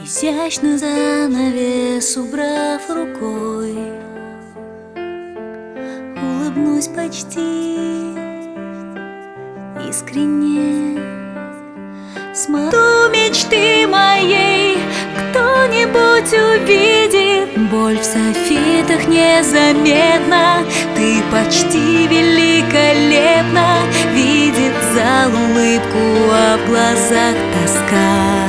Изящный занавес убрав рукой, улыбнусь почти искренне. Смотрю мечты моей, кто-нибудь увидит. Боль в софитах незаметна, ты почти великолепна. Видит зал улыбку, а в глазах тоска.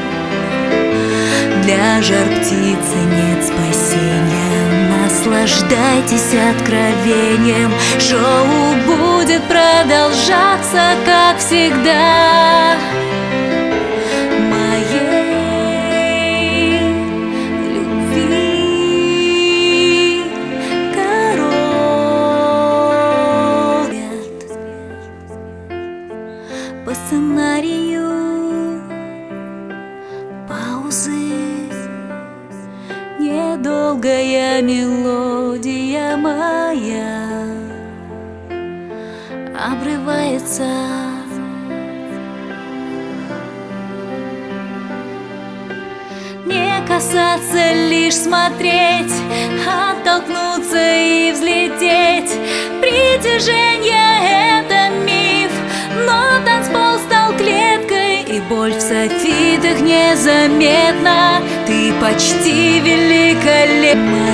Для жар-птицы нет спасения, наслаждайтесь откровением. Шоу будет продолжаться, как всегда. Моей любви коровят по сценарию паузы. Недолгая мелодия моя обрывается. Не касаться, лишь смотреть, оттолкнуться и взлететь. Притяжение — это миф, но танцпол стал клеткой, и боль в софитах незаметна. Ты почти великолепна.